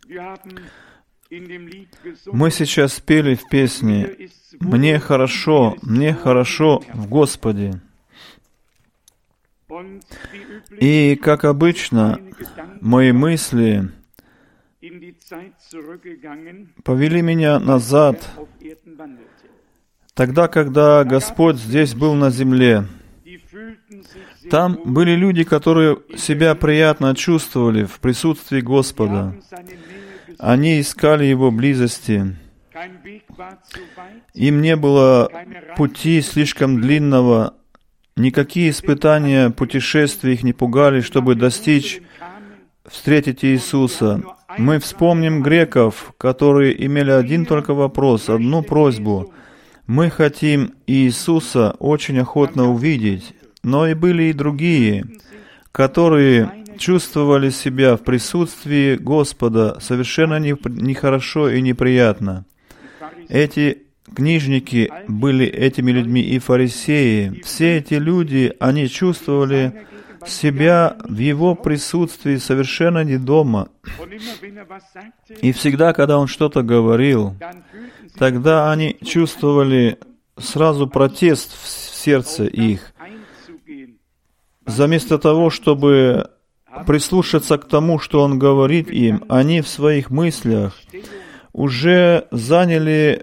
Мы сейчас пели в песне мне хорошо в Господе». И, как обычно, мои мысли повели меня назад, тогда, когда Господь здесь был на земле. Там были люди, которые себя приятно чувствовали в присутствии Господа. Они искали Его близости. Им не было пути слишком длинного, никакие испытания, путешествия их не пугали, чтобы встретить Иисуса. Мы вспомним греков, которые имели один только вопрос, одну просьбу. Мы хотим Иисуса очень охотно увидеть. Но и были и другие, которые чувствовали себя в присутствии Господа совершенно нехорошо и неприятно. Эти книжники были этими людьми и фарисеи. Все эти люди, они чувствовали себя в Его присутствии совершенно не дома. И всегда, когда Он что-то говорил, тогда они чувствовали сразу протест в сердце их. Вместо того, чтобы прислушаться к тому, что Он говорит им, они в своих мыслях уже заняли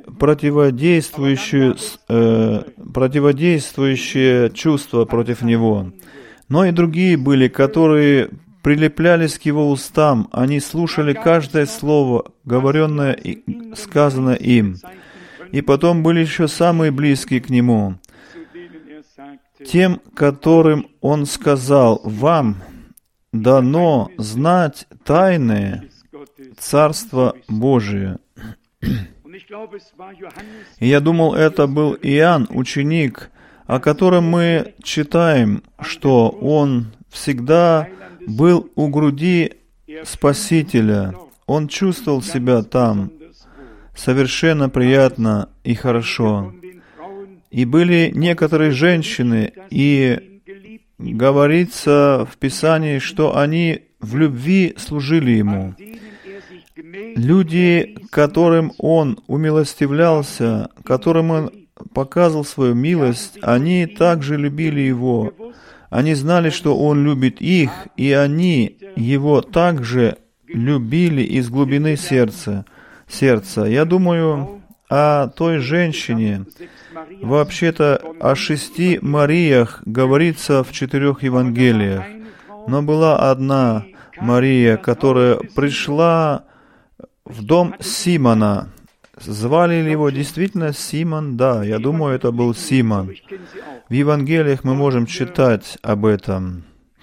противодействующее чувство против Него. Но и другие были, которые прилеплялись к Его устам, они слушали каждое слово, говоренное и сказанное им. И потом были еще самые близкие к Нему. Тем, которым Он сказал: «Вам дано знать тайны Царства Божия». И я думал, это был Иоанн, ученик, о котором мы читаем, что он всегда был у груди Спасителя. Он чувствовал себя там совершенно приятно и хорошо. И были некоторые женщины, и говорится в Писании, что они в любви служили Ему. Люди, которым Он умилостивлялся, которым Он показывал свою милость, они также любили Его. Они знали, что Он любит их, и они Его также любили из глубины сердца. Я думаю о той женщине. Вообще-то о 6 Мариях говорится в 4 Евангелиях. Но была одна Мария, которая пришла в дом Симона. Звали ли его действительно Симон? Да, я думаю, это был Симон. В Евангелиях мы можем читать об этом.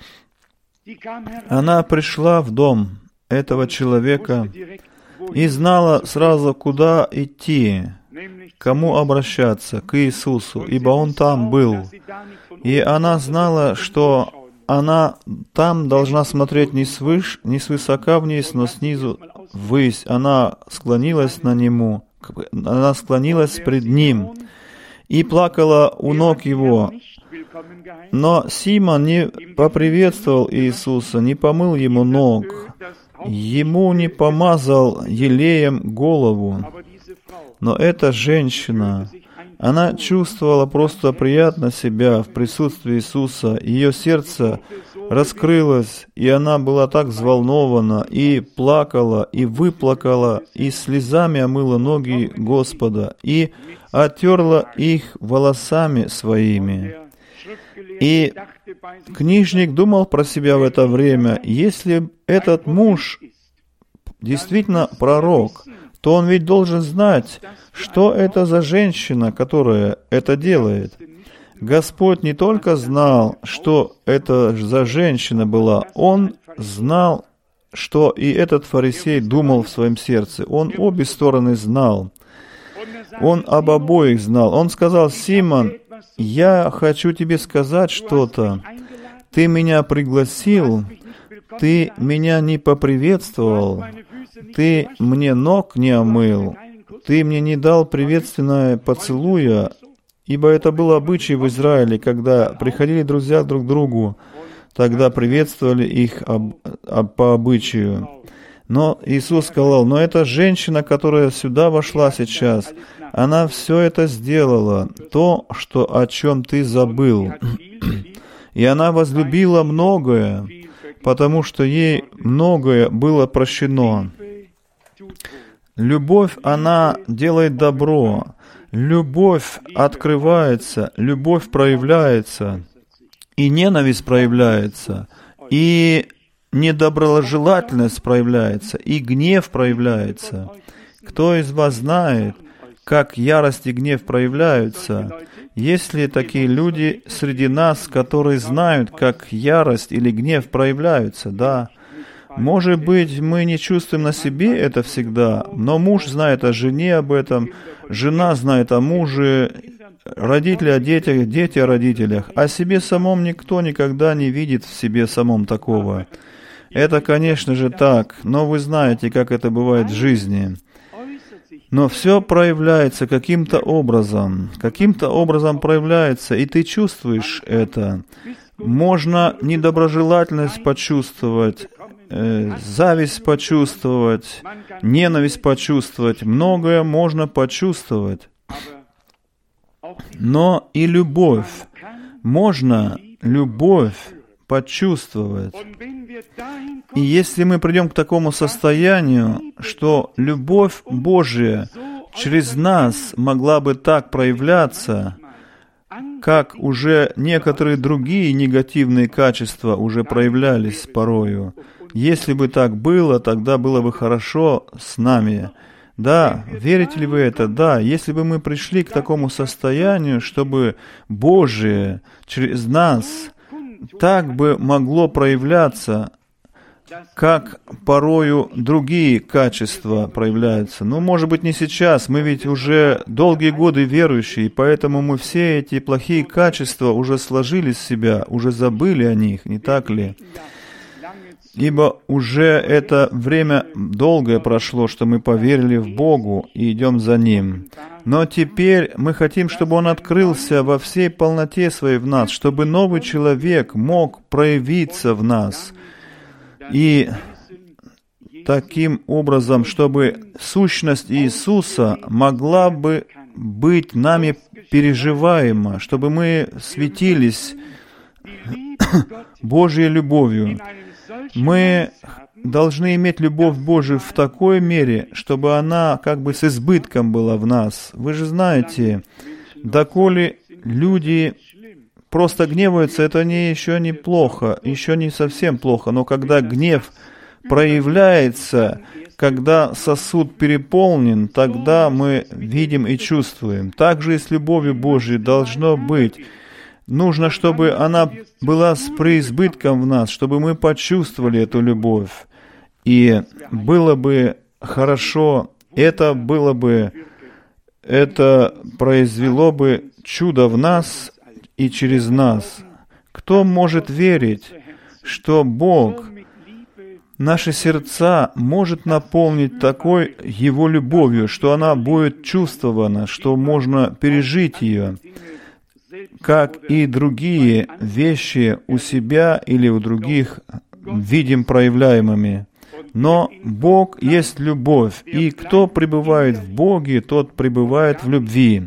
Она пришла в дом этого человека и знала сразу, куда идти, к кому обращаться, к Иисусу, ибо Он там был. И она знала, что она там должна смотреть не свысока вниз, но снизу ввысь. Она склонилась над Ним пред Ним и плакала у ног Его. Но Симон не поприветствовал Иисуса, не помыл Ему ног, Ему не помазал елеем голову. Но эта женщина, она чувствовала просто приятно себя в присутствии Иисуса. Ее сердце раскрылось, и она была так взволнована, и плакала, и выплакала, и слезами омыла ноги Господа, и оттерла их волосами своими. И книжник думал про себя в это время: если этот муж действительно пророк, то он ведь должен знать, что это за женщина, которая это делает. Господь не только знал, что это за женщина была, Он знал, что и этот фарисей думал в своем сердце. Он обе стороны знал. Он об обоих знал. Он сказал: «Симон, я хочу тебе сказать что-то. Ты меня пригласил, ты меня не поприветствовал, ты мне ног не омыл, ты мне не дал приветственного поцелуя», ибо это был обычай в Израиле, когда приходили друзья друг к другу, тогда приветствовали их по обычаю. Но Иисус сказал, но эта женщина, которая сюда вошла сейчас, она все это сделала, то, о чем ты забыл. И она возлюбила многое, потому что ей многое было прощено. Любовь, она делает добро. Любовь открывается, любовь проявляется, и ненависть проявляется, и недоброжелательность проявляется, и гнев проявляется. Кто из вас знает, как ярость и гнев проявляются? Есть ли такие люди среди нас, которые знают, как ярость или гнев проявляются? Да. Может быть, мы не чувствуем на себе это всегда, но муж знает о жене об этом, жена знает о муже, родители о детях, дети о родителях. О себе самом никто никогда не видит в себе самом такого. Это, конечно же, так, но вы знаете, как это бывает в жизни. Но все проявляется каким-то образом проявляется, и ты чувствуешь это. Можно недоброжелательность почувствовать, зависть почувствовать, ненависть почувствовать, многое можно почувствовать. Но и любовь, можно любовь почувствовать. И если мы придем к такому состоянию, что любовь Божия через нас могла бы так проявляться, как уже некоторые другие негативные качества уже проявлялись порою. Если бы так было, тогда было бы хорошо с нами. Да, верите ли вы это? Да, если бы мы пришли к такому состоянию, чтобы Божие через нас так бы могло проявляться, как порою другие качества проявляются. Ну, может быть, не сейчас. Мы ведь уже долгие годы верующие, поэтому мы все эти плохие качества уже сложили в себя, уже забыли о них, не так ли? Ибо уже это время долгое прошло, что мы поверили в Богу и идем за Ним. Но теперь мы хотим, чтобы Он открылся во всей полноте Своей в нас, чтобы новый человек мог проявиться в нас. И таким образом, чтобы сущность Иисуса могла бы быть нами переживаема, чтобы мы светились Божьей любовью. Мы должны иметь любовь Божию в такой мере, чтобы она как бы с избытком была в нас. Вы же знаете, доколе люди просто гневаются, это еще не плохо, еще не совсем плохо. Но когда гнев проявляется, когда сосуд переполнен, тогда мы видим и чувствуем. Так же и с любовью Божией должно быть. Нужно, чтобы она была с преизбытком в нас, чтобы мы почувствовали эту любовь. И было бы хорошо, это произвело бы чудо в нас и через нас. Кто может верить, что Бог наши сердца может наполнить такой Его любовью, что она будет чувствована, что можно пережить ее, как и другие вещи у себя или у других видим проявляемыми. Но Бог есть любовь, и кто пребывает в Боге, тот пребывает в любви.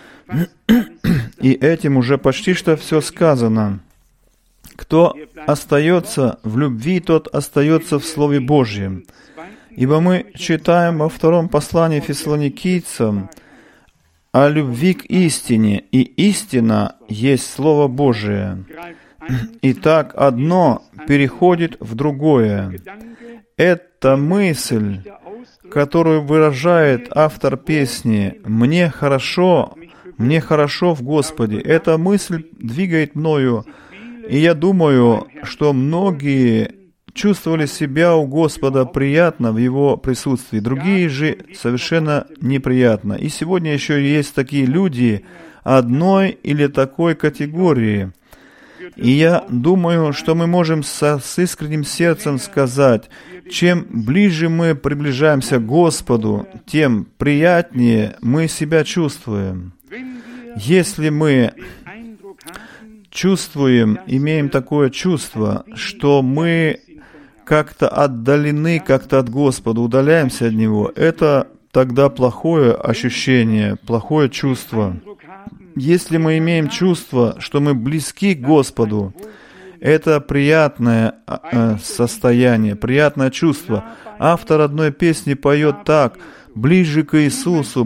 И этим уже почти что все сказано. Кто остается в любви, тот остается в Слове Божьем. Ибо мы читаем во втором послании Фессалоникийцам о любви к истине, и истина есть Слово Божие. Итак, одно переходит в другое. Это мысль, которую выражает автор песни «Мне хорошо в Господе». Эта мысль двигает мною, и я думаю, что многие чувствовали себя у Господа приятно в Его присутствии, другие же совершенно неприятно. И сегодня еще есть такие люди одной или такой категории. И я думаю, что мы можем с искренним сердцем сказать, чем ближе мы приближаемся к Господу, тем приятнее мы себя чувствуем. Если мы чувствуем, имеем такое чувство, что мы как-то отдалены как-то от Господа, удаляемся от Него, это тогда плохое ощущение, плохое чувство. Если мы имеем чувство, что мы близки к Господу, это приятное состояние, приятное чувство. Автор одной песни поет так: ближе к Иисусу,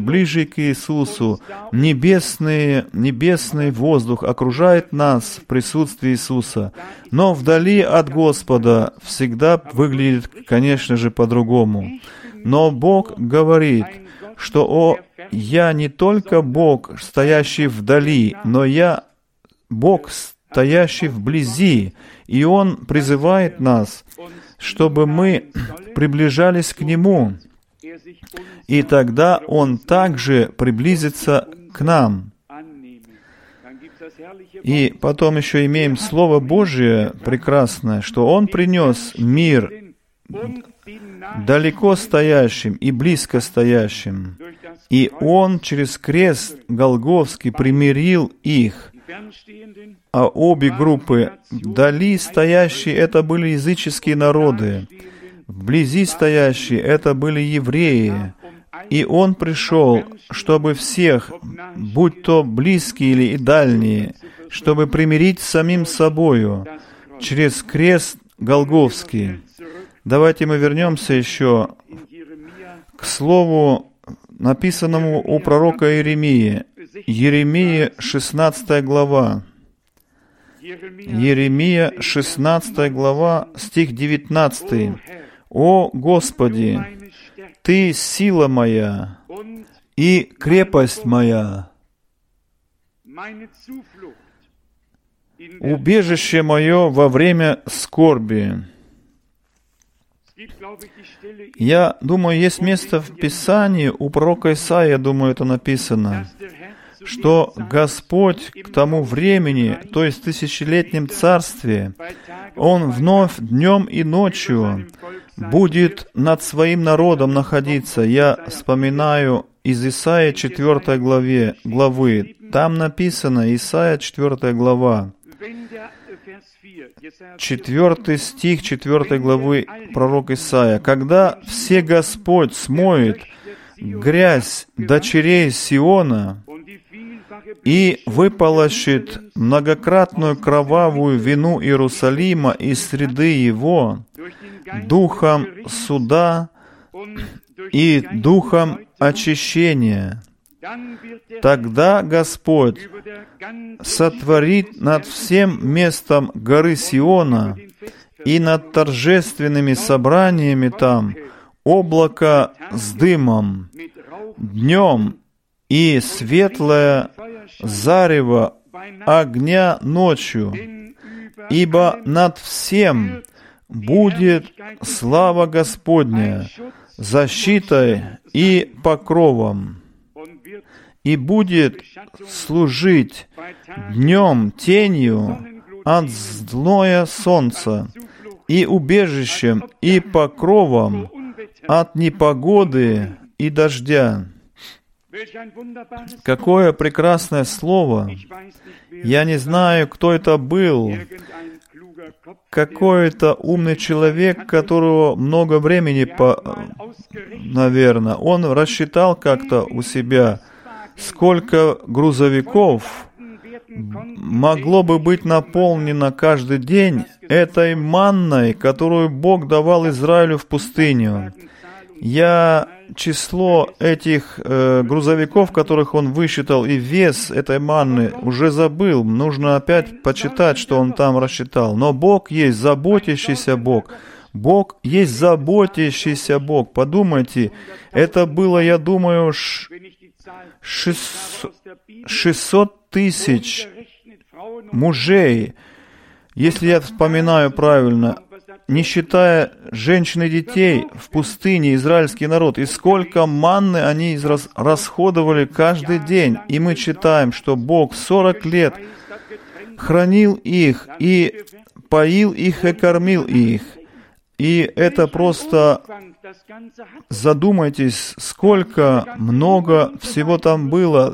небесный воздух окружает нас в присутствии Иисуса. Но вдали от Господа всегда выглядит, конечно же, по-другому. Но Бог говорит, что я не только Бог, стоящий вдали, но я Бог, стоящий вблизи. И Он призывает нас, чтобы мы приближались к Нему. И тогда Он также приблизится к нам. И потом еще имеем Слово Божие прекрасное, что Он принес мир далеко стоящим и близко стоящим. И Он через крест Голгофский примирил их. А обе группы, вдали стоящие, это были языческие народы, вблизи стоящие, это были евреи. И Он пришел, чтобы всех, будь то близкие или и дальние, чтобы примирить с самим собою через крест Голгофский. Давайте мы вернемся еще к слову, написанному у пророка Иеремии. Иеремия, 16 глава. Иеремия, 16 глава, стих 19. «О Господи, Ты сила моя и крепость моя, убежище мое во время скорби». Я думаю, есть место в Писании, у пророка Исаии, я думаю, это написано, что Господь к тому времени, то есть в тысячелетнем царстве, Он вновь днем и ночью будет над своим народом находиться. Я вспоминаю из Исаии 4 главы. Там написано, Исаия 4 глава, 4 стих 4 главы пророк Исаия. «Когда все Господь смоет грязь дочерей Сиона и выполощет многократную кровавую вину Иерусалима из среды его духом суда и духом очищения, тогда Господь сотворит над всем местом горы Сиона и над торжественными собраниями там облако с дымом днем и светлое зарево огня ночью, ибо над всем будет слава Господня, защитой и покровом, и будет служить днем тенью от злое солнца, и убежищем, и покровом от непогоды и дождя». Какое прекрасное слово! Я не знаю, кто это был. Какой-то умный человек, которого много времени, наверное, он рассчитал как-то у себя, сколько грузовиков могло бы быть наполнено каждый день этой манной, которую Бог давал Израилю в пустыню. Я число этих грузовиков, которых он высчитал, и вес этой манны уже забыл. Нужно опять почитать, что он там рассчитал. Но Бог есть заботящийся Бог. Бог есть заботящийся Бог. Подумайте, это было, я думаю, 600 тысяч мужей, если я вспоминаю правильно, не считая женщин и детей, в пустыне израильский народ, и сколько манны они расходовали каждый день. И мы читаем, что Бог 40 лет хранил их, и поил их, и кормил их. И это просто, задумайтесь, сколько много всего там было.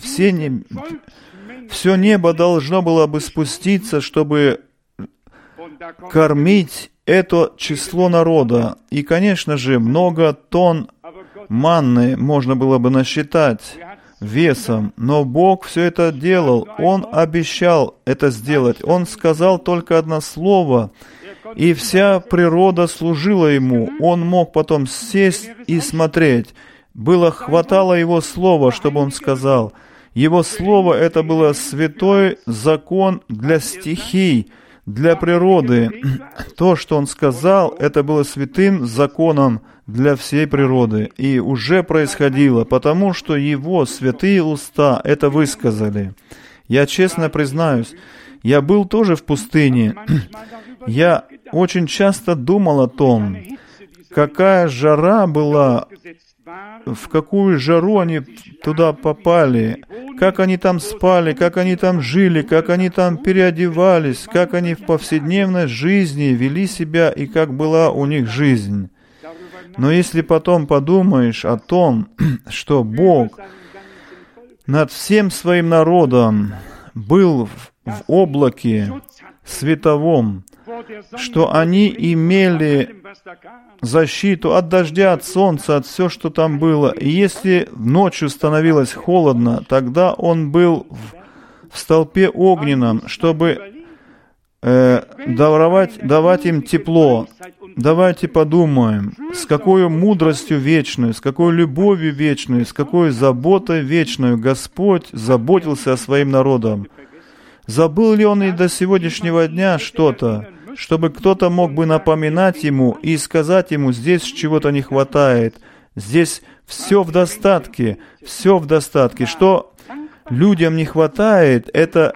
Все небо должно было бы спуститься, чтобы кормить это число народа. И, конечно же, много тонн манны можно было бы насчитать весом, но Бог все это делал. Он обещал это сделать. Он сказал только одно слово, и вся природа служила Ему. Он мог потом сесть и смотреть. Хватало Его слова, чтобы Он сказал. Его слово — это было святой закон для стихий, для природы. То, что Он сказал, это было святым законом для всей природы. И уже происходило, потому что Его святые уста это высказали. Я честно признаюсь, я был тоже в пустыне. Я очень часто думал о том, какая жара была, в какую жару они туда попали, как они там спали, как они там жили, как они там переодевались, как они в повседневной жизни вели себя и как была у них жизнь. Но если потом подумаешь о том, что Бог над всем своим народом был в облаке световом, что они имели защиту от дождя, от солнца, от всего, что там было. И если ночью становилось холодно, тогда Он был в столпе огненном, чтобы давать им тепло. Давайте подумаем, с какой мудростью вечной, с какой любовью вечной, с какой заботой вечной Господь заботился о своим народом. Забыл ли Он и до сегодняшнего дня что-то, чтобы кто-то мог бы напоминать Ему и сказать Ему, здесь чего-то не хватает, здесь все в достатке, все в достатке. Что людям не хватает, это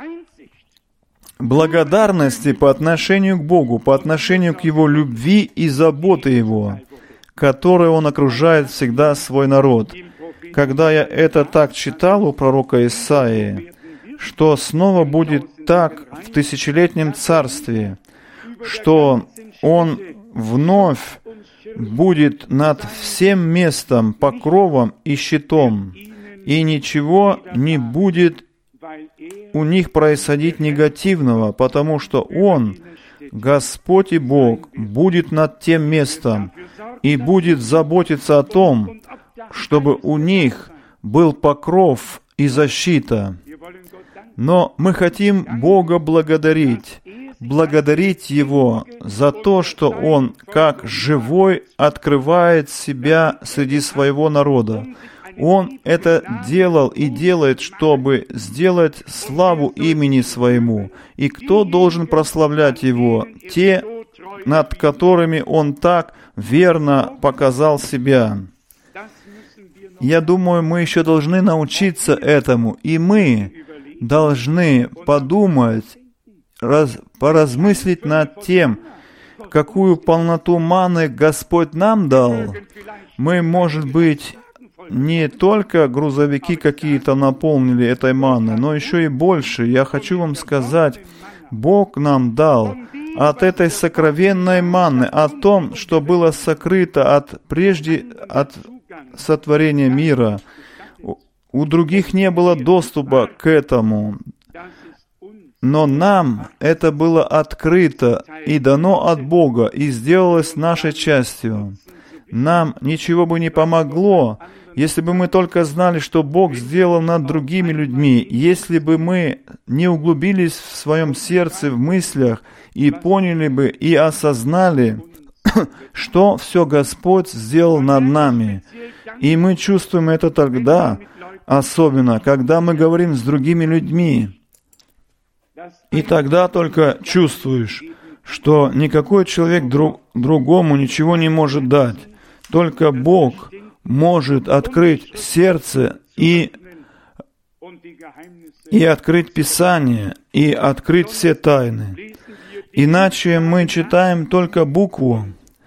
благодарности по отношению к Богу, по отношению к Его любви и заботе Его, которой Он окружает всегда свой народ. Когда я это так читал у пророка Исаии, что снова будет так в тысячелетнем царстве, что Он вновь будет над всем местом покровом и щитом, и ничего не будет у них происходить негативного, потому что Он, Господь и Бог, будет над тем местом и будет заботиться о том, чтобы у них был покров и защита. Но мы хотим Бога благодарить Его за то, что Он, как живой, открывает себя среди своего народа. Он это делал и делает, чтобы сделать славу имени Своему. И кто должен прославлять Его? Те, над которыми Он так верно показал себя. Я думаю, мы еще должны научиться этому, и мы должны подумать, поразмыслить над тем, какую полноту маны Господь нам дал. Мы, может быть, не только грузовики какие-то наполнили этой манной, но еще и больше. Я хочу вам сказать, Бог нам дал от этой сокровенной манны, о том, что было сокрыто от сотворения мира. У других не было доступа к этому. Но нам это было открыто и дано от Бога, и сделалось нашей частью. Нам ничего бы не помогло, если бы мы только знали, что Бог сделал над другими людьми, если бы мы не углубились в своем сердце, в мыслях, и поняли бы, и осознали, что все Господь сделал над нами. И мы чувствуем это тогда, особенно, когда мы говорим с другими людьми. И тогда только чувствуешь, что никакой человек другому ничего не может дать. Только Бог может открыть сердце и открыть Писание, и открыть все тайны. Иначе мы читаем только букву,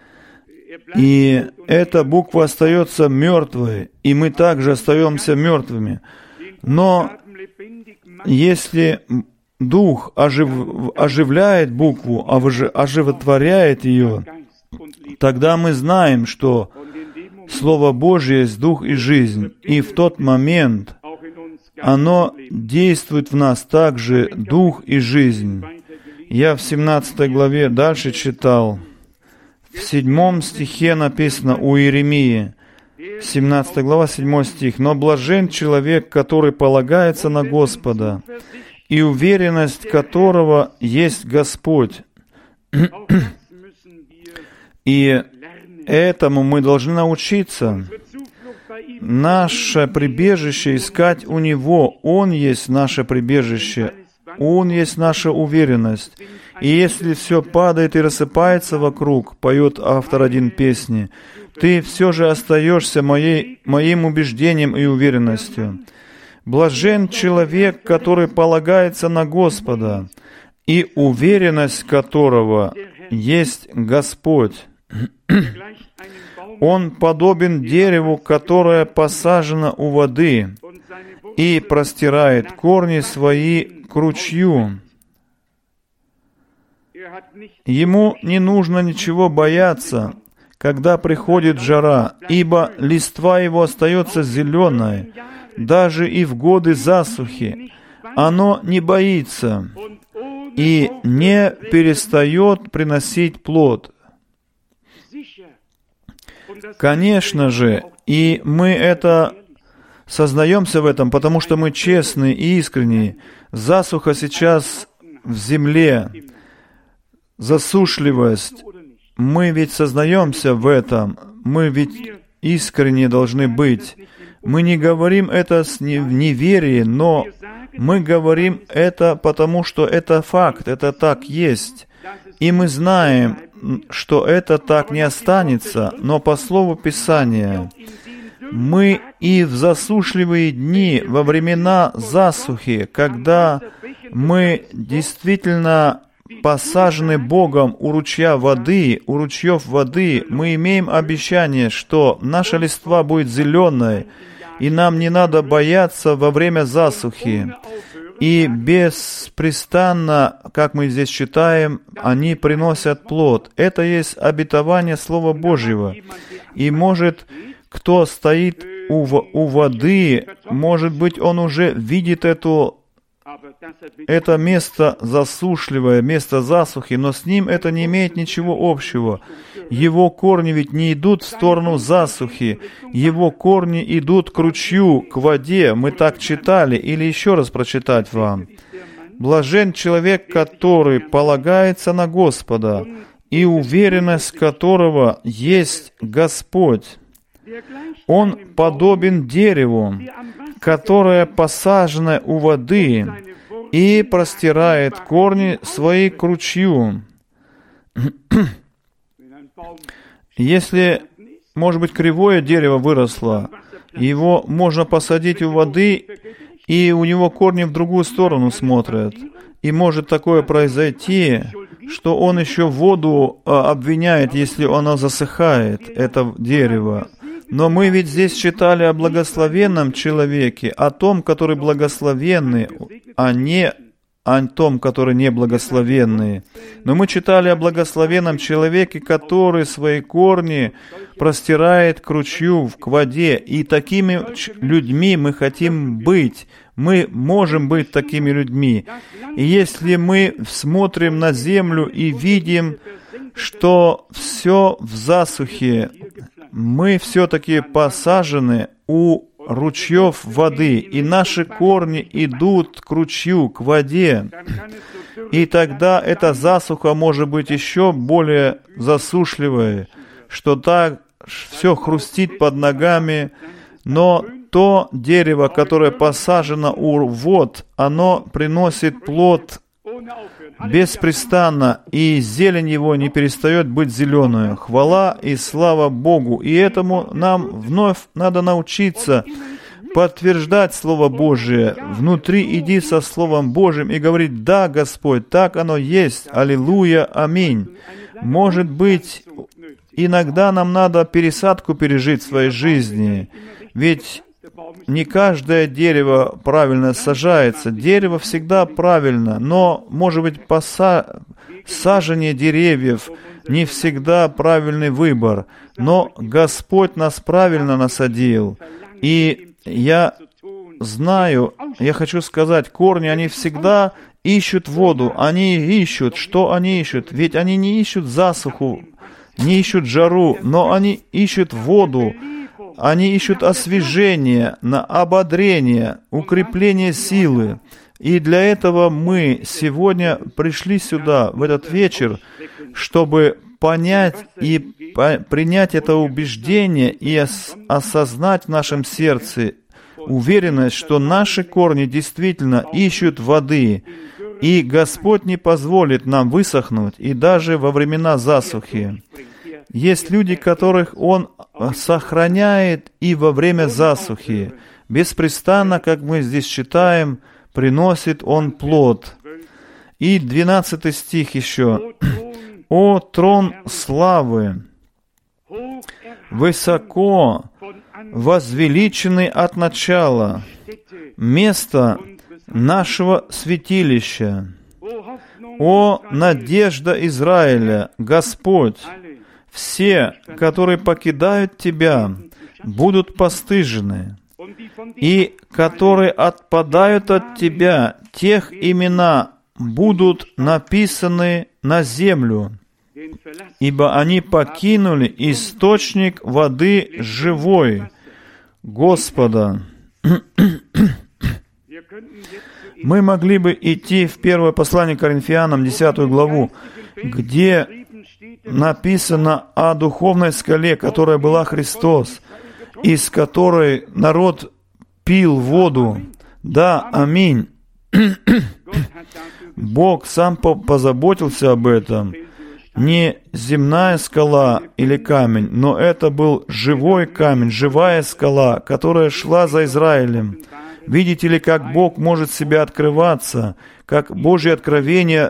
и эта буква остается мертвой, и мы также остаемся мертвыми. Но если Дух оживляет букву, оживотворяет ее, тогда мы знаем, что Слово Божье есть Дух и жизнь, и в тот момент оно действует в нас также Дух и жизнь. Я в 17 главе дальше читал. В 7 стихе написано у Иеремии, 17 глава, 7 стих. «Но блажен человек, который полагается на Господа, и уверенность которого есть Господь». И этому мы должны научиться. Наше прибежище искать у Него. Он есть наше прибежище. Он есть наша уверенность. И если все падает и рассыпается вокруг, поет автор один песни, ты все же остаешься моим убеждением и уверенностью. Блажен человек, который полагается на Господа, и уверенность которого есть Господь. Он подобен дереву, которое посажено у воды, и простирает корни свои к ручью. Ему не нужно ничего бояться, когда приходит жара, ибо листва его остается зеленой, даже и в годы засухи. Оно не боится и не перестает приносить плод. Конечно же, и мы это сознаемся в этом, потому что мы честны и искренни. Засуха сейчас в земле, засушливость. Мы ведь сознаемся в этом. Мы ведь искренне должны быть. Мы не говорим это в неверии, но мы говорим это потому, что это факт, это так есть. И мы знаем, что это так не останется, но по слову Писания, мы и в засушливые дни, во времена засухи, когда мы действительно посажены Богом у ручья воды, у ручьев воды, мы имеем обещание, что наша листва будет зеленой, и нам не надо бояться во время засухи. И беспрестанно, как мы здесь читаем, они приносят плод. Это есть обетование Слова Божьего. И может, кто стоит у воды, может быть, он уже видит это место засушливое, место засухи, но с ним это не имеет ничего общего. Его корни ведь не идут в сторону засухи, его корни идут к ручью, к воде. Мы так читали, или еще раз прочитать вам. Блажен человек, который полагается на Господа, и уверенность которого есть Господь. Он подобен дереву, которое посажено у воды и простирает корни свои к ручью. Если, может быть, кривое дерево выросло, его можно посадить у воды, и у него корни в другую сторону смотрят. И может такое произойти, что он еще воду обвиняет, если оно засыхает, это дерево. Но мы ведь здесь читали о благословенном человеке, о том, который благословенный, а не о том, который не благословенный. Но мы читали о благословенном человеке, который свои корни простирает к ручью, к воде. И такими людьми мы хотим быть. Мы можем быть такими людьми. И если мы смотрим на землю и видим, что все в засухе, мы все-таки посажены у ручьев воды, и наши корни идут к ручью, к воде. И тогда эта засуха может быть еще более засушливой, что так все хрустит под ногами, но то дерево, которое посажено у вод, оно приносит плод беспрестанно, и зелень его не перестает быть зеленой. Хвала и слава Богу! И этому нам вновь надо научиться подтверждать Слово Божие. Внутри иди со Словом Божьим и говорить: «Да, Господь, так оно есть. Аллилуйя, аминь». Может быть, иногда нам надо пересадку пережить в своей жизни, ведь не каждое дерево правильно сажается. Дерево всегда правильно, но, может быть, сажение деревьев не всегда правильный выбор. Но Господь нас правильно насадил. И я знаю, я хочу сказать, корни, они всегда ищут воду, они ищут. Что они ищут? Ведь они не ищут засуху, не ищут жару, но они ищут воду. Они ищут освежение, ободрение, укрепление силы. И для этого мы сегодня пришли сюда, в этот вечер, чтобы понять и принять это убеждение и осознать в нашем сердце уверенность, что наши корни действительно ищут воды, и Господь не позволит нам высохнуть, и даже во времена засухи. Есть люди, которых Он сохраняет и во время засухи. Беспрестанно, как мы здесь читаем, приносит Он плод. И 12 стих еще. «О трон славы, высоко возвеличенный от начала, место нашего святилища. О надежда Израиля, Господь, все, которые покидают Тебя, будут постыжены, и которые отпадают от Тебя, тех имена будут написаны на землю, ибо они покинули источник воды живой, Господа». Мы могли бы идти в первое послание к Коринфянам, 10 главу, где написано о духовной скале, которая была Христос, из которой народ пил воду. Да, аминь. Бог сам позаботился об этом. Не земная скала или камень, но это был живой камень, живая скала, которая шла за Израилем. Видите ли, как Бог может себе открываться, как Божьи откровения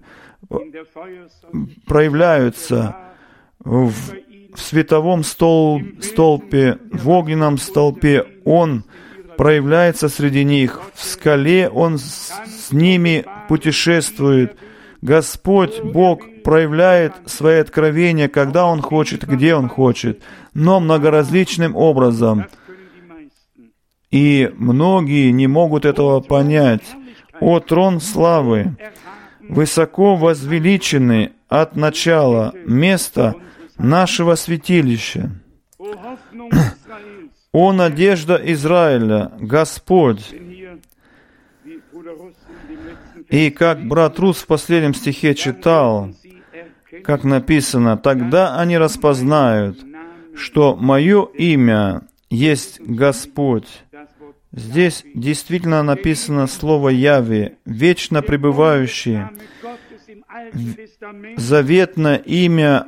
проявляются в световом столпе, в огненном столпе. Он проявляется среди них. В скале Он с ними путешествует. Господь, Бог, проявляет свои откровения, когда Он хочет, где Он хочет, но многоразличным образом. И многие не могут этого понять. О трон славы, высоко возвеличенный от начала, место нашего святилища. О надежда Израиля, Господь. И как брат Рус в последнем стихе читал, как написано, «Тогда они распознают, что мое имя есть Господь». Здесь действительно написано слово «Яви», вечно пребывающий, заветное имя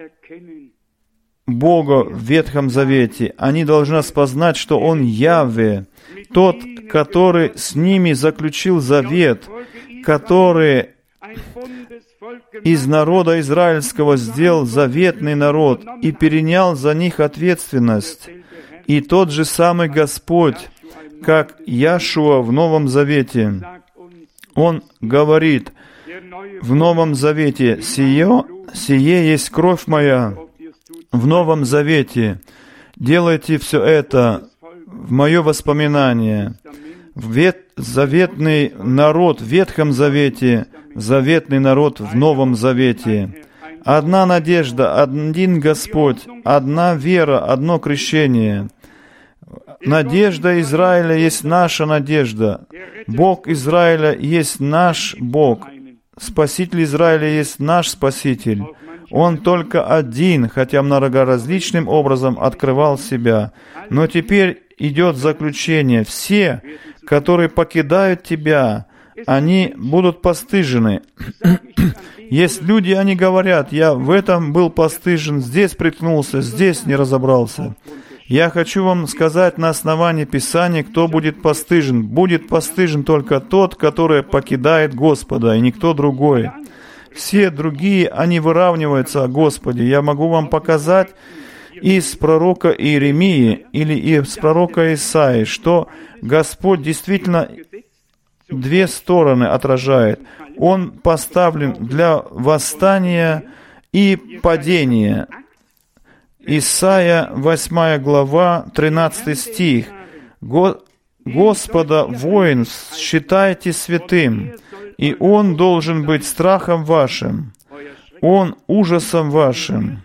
Бога в Ветхом Завете. Они должны распознать, что Он Яви, тот, который с ними заключил завет, который из народа израильского сделал заветный народ и перенял за них ответственность. И тот же самый Господь, как Яшуа в Новом Завете. Он говорит в Новом Завете, «Сие есть кровь моя в Новом Завете. Делайте все это в мое воспоминание». Заветный народ в Ветхом Завете, заветный народ в Новом Завете. Одна надежда, один Господь, одна вера, одно крещение. Надежда Израиля есть наша надежда. Бог Израиля есть наш Бог. Спаситель Израиля есть наш Спаситель. Он только один, хотя многоразличным образом открывал себя. Но теперь идет заключение. Все, которые покидают Тебя, они будут постыжены. Есть люди, они говорят, я в этом был постыжен, здесь приткнулся, здесь не разобрался. Я хочу вам сказать на основании Писания, кто будет постыжен. Будет постыжен только тот, который покидает Господа, и никто другой. Все другие, они выравниваются о Господе. Я могу вам показать из пророка Иеремии или из пророка Исаии, что Господь действительно две стороны отражает. Он поставлен для восстания и падения. Исайя, 8 глава, 13 стих. «Господа воин считайте святым, и он должен быть страхом вашим, он ужасом вашим.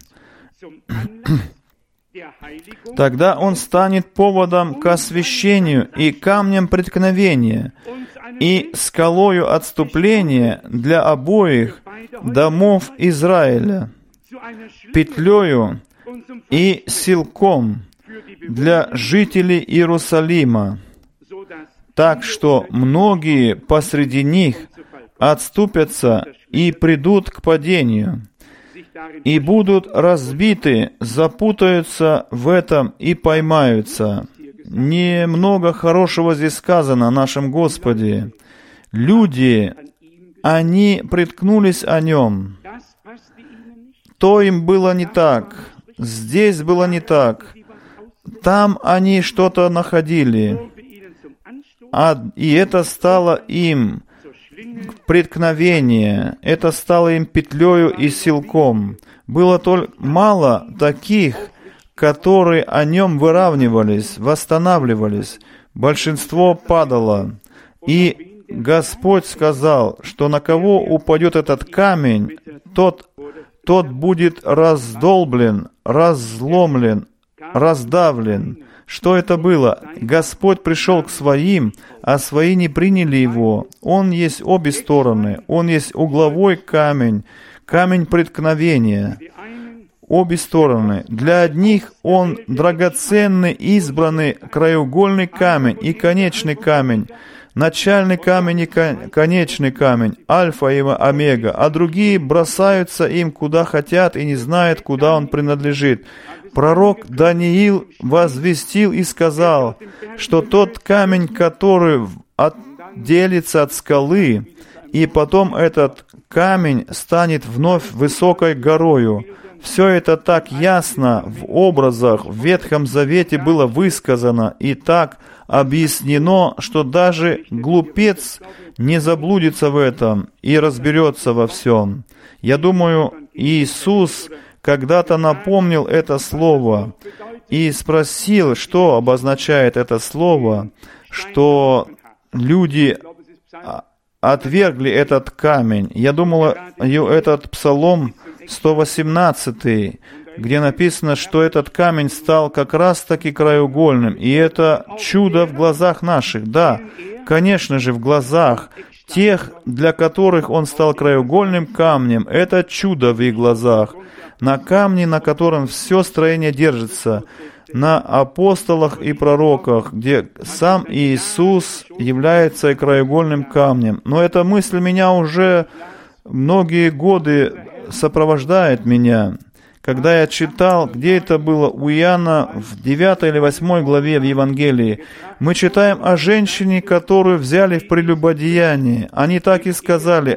Тогда он станет поводом к освящению и камнем преткновения, и скалою отступления для обоих домов Израиля, петлею и силком для жителей Иерусалима, так что многие посреди них отступятся и придут к падению, и будут разбиты, запутаются в этом и поймаются. Немного хорошего здесь сказано о нашем Господе. Люди, они приткнулись о Нем. То им было не так, здесь было не так. Там они что-то находили, и это стало им преткновение, это стало им петлею и силком. Было только мало таких, которые о нем выравнивались, восстанавливались. Большинство падало. И Господь сказал, что на кого упадет этот камень, тот будет раздолблен, разломлен, раздавлен. Что это было? Господь пришел к своим, а свои не приняли Его. Он есть обе стороны. Он есть угловой камень, камень преткновения. Обе стороны. Для одних Он драгоценный, избранный, краеугольный камень и конечный камень. Начальный камень и конечный камень, альфа и омега, а другие бросаются им куда хотят и не знают, куда он принадлежит. Пророк Даниил возвестил и сказал, что тот камень, который отделится от скалы, и потом этот камень станет вновь высокой горою. Все это так ясно в образах в Ветхом Завете было высказано и так объяснено, что даже глупец не заблудится в этом и разберется во всем. Я думаю, Иисус когда-то напомнил это слово и спросил, что обозначает это слово, что люди отвергли этот камень. Я думал, этот Псалом 118, где написано, что этот камень стал как раз-таки краеугольным, и это чудо в глазах наших. Да, конечно же, в глазах тех, для которых он стал краеугольным камнем, это чудо в их глазах. На камне, на котором все строение держится, на апостолах и пророках, где сам Иисус является краеугольным камнем. Но эта мысль меня уже многие годы сопровождает меня. Когда я читал, где это было, у Иоанна в 9 или 8 главе в Евангелии, мы читаем о женщине, которую взяли в прелюбодеянии. Они так и сказали,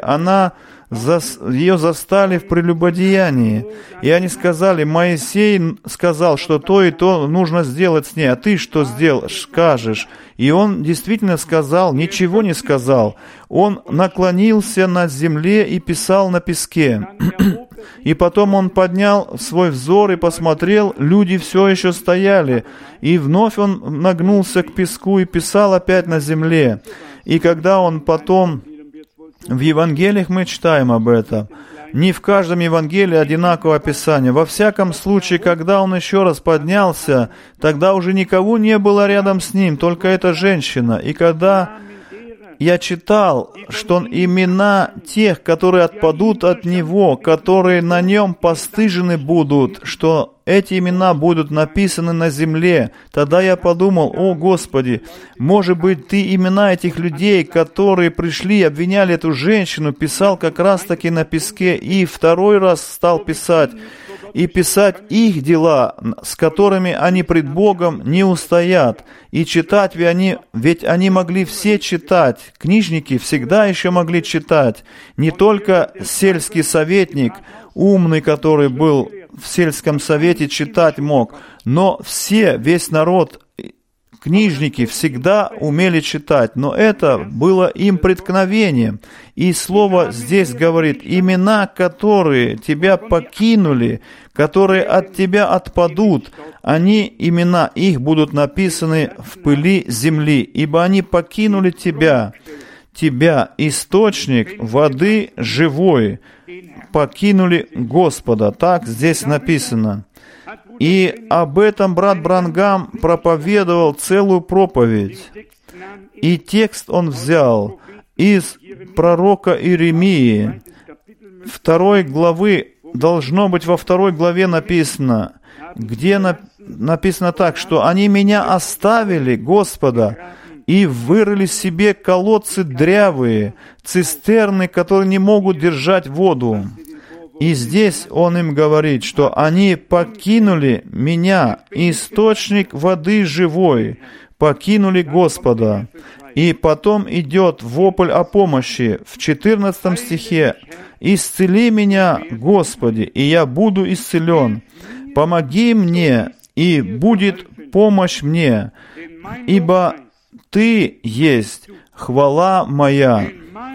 ее застали в прелюбодеянии. И они сказали, Моисей сказал, что то и то нужно сделать с ней, а ты что скажешь? И он действительно сказал, ничего не сказал. Он наклонился над земле и писал на песке. И потом он поднял свой взор и посмотрел, люди все еще стояли. И вновь он нагнулся к песку и писал опять на земле. И когда он потом... В Евангелиях мы читаем об этом. Не в каждом Евангелии одинаковое описание. Во всяком случае, когда он еще раз поднялся, тогда уже никого не было рядом с ним, только эта женщина. И когда я читал, что имена тех, которые отпадут от него, которые на нем постыжены будут, что эти имена будут написаны на земле, тогда я подумал, о Господи, может быть, Ты имена этих людей, которые пришли, обвиняли эту женщину, писал как раз-таки на песке, и второй раз стал писать, и писать их дела, с которыми они пред Богом не устоят. И читать ведь они могли все читать. Книжники всегда еще могли читать. Не только сельский советник, умный, который был в сельском совете, читать мог, но весь народ, книжники всегда умели читать, но это было им преткновением. И слово здесь говорит, имена, которые тебя покинули, которые от тебя отпадут, имена их будут написаны в пыли земли, ибо они покинули тебя. тебя, источник воды живой, покинули Господа». Так здесь написано. И об этом брат Бранхам проповедовал целую проповедь. И текст он взял из пророка Иеремии, 2 главы, должно быть во 2 главе написано, где написано так, что «они меня оставили, Господа, и вырыли себе колодцы дрявые, цистерны, которые не могут держать воду». И здесь он им говорит, что они покинули меня, источник воды живой, покинули Господа. И потом идет вопль о помощи в 14 стихе. «Исцели меня, Господи, и я буду исцелен. Помоги мне, и будет помощь мне, ибо Ты есть хвала моя».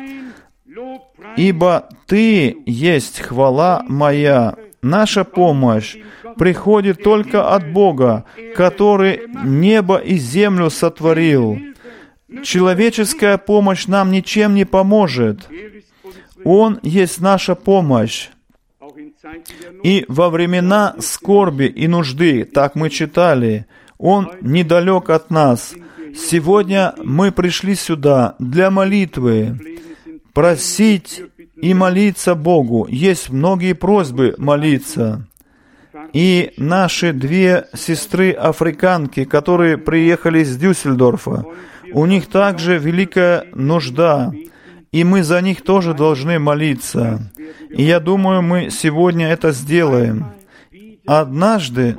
«Ибо Ты есть хвала моя». Наша помощь приходит только от Бога, который небо и землю сотворил. Человеческая помощь нам ничем не поможет. Он есть наша помощь. И во времена скорби и нужды, так мы читали, Он недалек от нас. Сегодня мы пришли сюда для молитвы, просить и молиться Богу. Есть многие просьбы молиться. И наши 2 сестры-африканки, которые приехали из Дюссельдорфа, у них также великая нужда, и мы за них тоже должны молиться. И я думаю, мы сегодня это сделаем. Однажды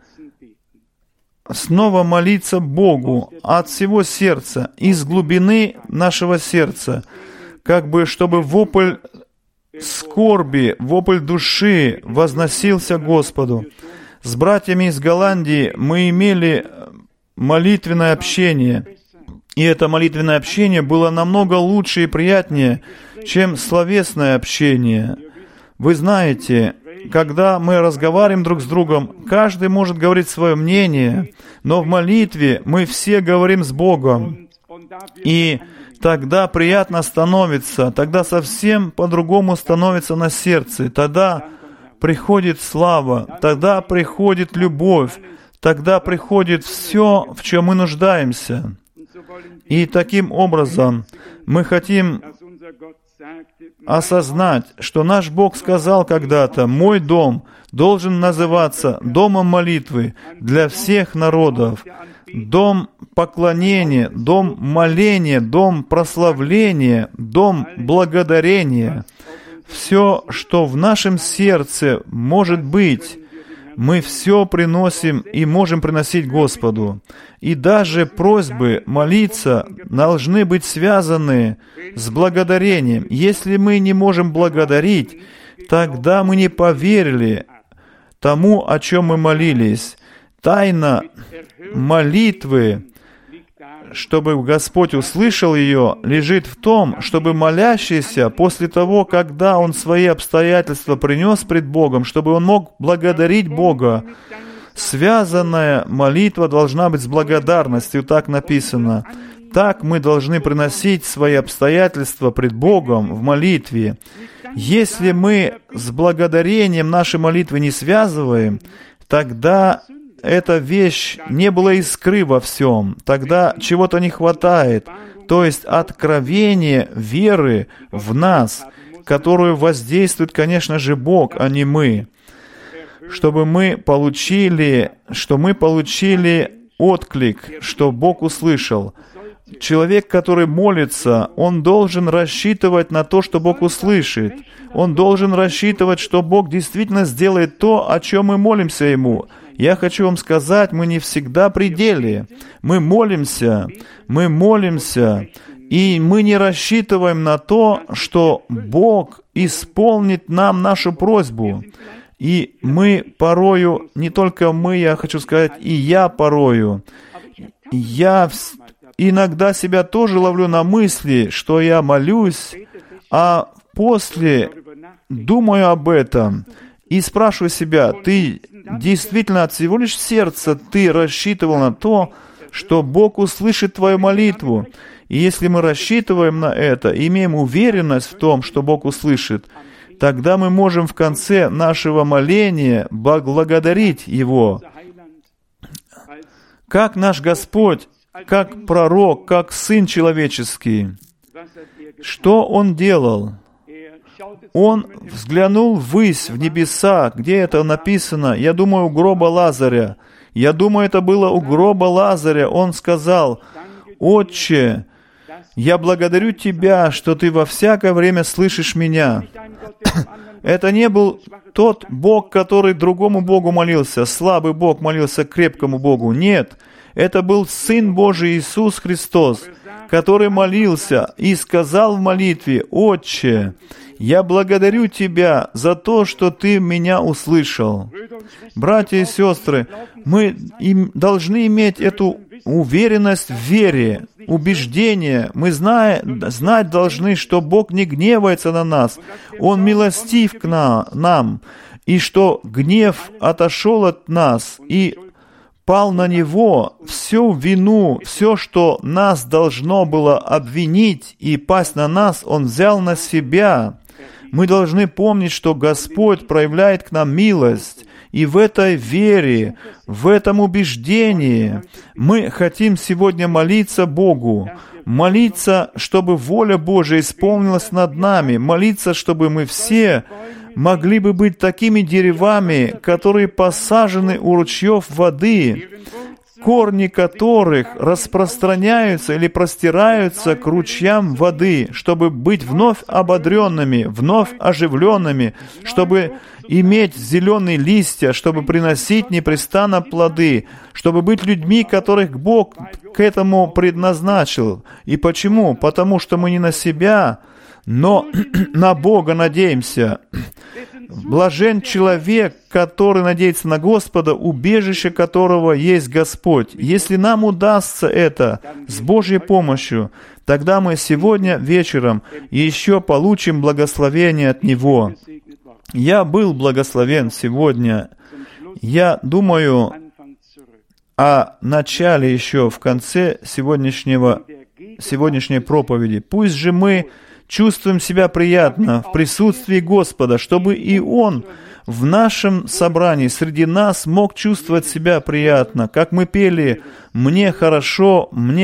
снова молиться Богу от всего сердца, из глубины нашего сердца, как бы, чтобы вопль скорби, вопль души возносился Господу. С братьями из Голландии мы имели молитвенное общение, и это молитвенное общение было намного лучше и приятнее, чем словесное общение. Вы знаете, когда мы разговариваем друг с другом, каждый может говорить свое мнение, но в молитве мы все говорим с Богом. И тогда приятно становится, тогда совсем по-другому становится на сердце, тогда приходит слава, тогда приходит любовь, тогда приходит все, в чем мы нуждаемся. И таким образом мы хотим осознать, что наш Бог сказал когда-то: «Мой дом должен называться домом молитвы для всех народов». Дом поклонения, дом моления, дом прославления, дом благодарения. Все, что в нашем сердце может быть, мы все приносим и можем приносить Господу. И даже просьбы молиться должны быть связаны с благодарением. Если мы не можем благодарить, тогда мы не поверили тому, о чем мы молились. Тайна молитвы, чтобы Господь услышал ее, лежит в том, чтобы молящийся после того, когда он свои обстоятельства принес пред Богом, чтобы он мог благодарить Бога. Связанная молитва должна быть с благодарностью, так написано. Так мы должны приносить свои обстоятельства пред Богом в молитве. Если мы с благодарением наши молитвы не связываем, тогда эта вещь не была искры во всем, тогда чего-то не хватает, то есть откровение веры в нас, которую воздействует, конечно же, Бог, а не мы, чтобы мы получили отклик, что Бог услышал. Человек, который молится, он должен рассчитывать на то, что Бог услышит. Он должен рассчитывать, что Бог действительно сделает то, о чем мы молимся Ему. Я хочу вам сказать, мы не всегда при деле. Мы молимся, и мы не рассчитываем на то, что Бог исполнит нам нашу просьбу. И мы порою, не только мы, я хочу сказать, и я порою, я иногда себя тоже ловлю на мысли, что я молюсь, а после думаю об этом и спрашиваю себя: ты действительно от всего лишь сердца ты рассчитывал на то, что Бог услышит твою молитву? И если мы рассчитываем на это, имеем уверенность в том, что Бог услышит, тогда мы можем в конце нашего моления благодарить Его. Как наш Господь, как пророк, как Сын человеческий. Что Он делал? Он взглянул ввысь, в небеса, где это написано, я думаю, у гроба Лазаря. Я думаю, это было у гроба Лазаря. Он сказал: «Отче, я благодарю Тебя, что Ты во всякое время слышишь меня». Это не был тот Бог, который другому Богу молился, слабый Бог молился крепкому Богу. Нет, это был Сын Божий Иисус Христос, который молился и сказал в молитве: «Отче, я благодарю Тебя за то, что Ты меня услышал». Братья и сестры, мы должны иметь эту уверенность в вере, убеждение. Мы знать должны, что Бог не гневается на нас. Он милостив к нам, и что гнев отошел от нас и пал на Него. Всю вину, все, что нас должно было обвинить и пасть на нас, Он взял на себя. Мы должны помнить, что Господь проявляет к нам милость. И в этой вере, в этом убеждении мы хотим сегодня молиться Богу, молиться, чтобы воля Божия исполнилась над нами, молиться, чтобы мы все могли бы быть такими деревами, которые посажены у ручьев воды, корни которых распространяются или простираются к ручьям воды, чтобы быть вновь ободренными, вновь оживленными, чтобы иметь зеленые листья, чтобы приносить непрестанно плоды, чтобы быть людьми, которых Бог к этому предназначил. И почему? Потому что мы не на себя, но на Бога надеемся. Блажен человек, который надеется на Господа, убежище которого есть Господь. Если нам удастся это с Божьей помощью, тогда мы сегодня вечером еще получим благословение от Него. Я был благословен сегодня. Я думаю о начале еще в конце сегодняшней проповеди. Пусть же мы чувствуем себя приятно в присутствии Господа, чтобы и Он в нашем собрании среди нас мог чувствовать себя приятно, как мы пели мне хорошо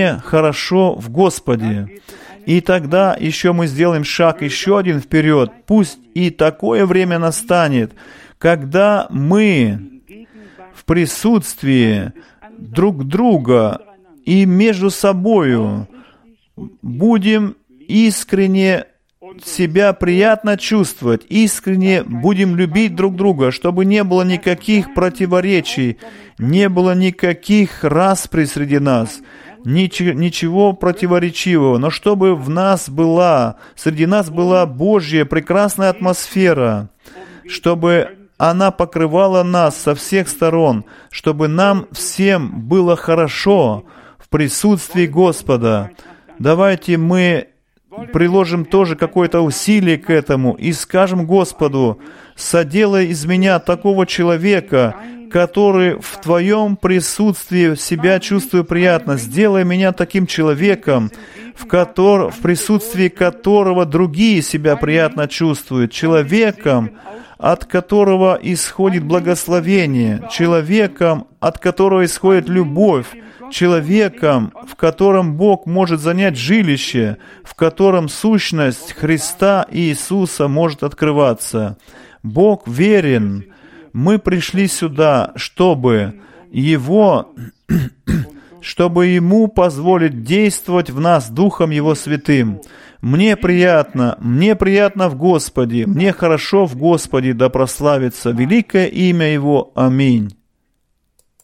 в Господе». И тогда еще мы сделаем шаг еще один вперед. Пусть и такое время настанет, когда мы в присутствии друг друга и между собою будем искренне себя приятно чувствовать, искренне будем любить друг друга, чтобы не было никаких противоречий, не было никаких расприй среди нас, ничего противоречивого, но чтобы среди нас была Божья прекрасная атмосфера, чтобы она покрывала нас со всех сторон, чтобы нам всем было хорошо в присутствии Господа. Давайте мы приложим тоже какое-то усилие к этому и скажем Господу: «Соделай из меня такого человека, который в Твоем присутствии себя чувствую приятно. Сделай меня таким человеком, в присутствии которого другие себя приятно чувствуют, человеком, от которого исходит благословение, человеком, от которого исходит любовь, человеком, в котором Бог может занять жилище, в котором сущность Христа и Иисуса может открываться. Бог верен. Мы пришли сюда, чтобы Ему позволить действовать в нас Духом Его Святым. Мне приятно в Господе, мне хорошо в Господе, да прославится великое имя Его. Аминь.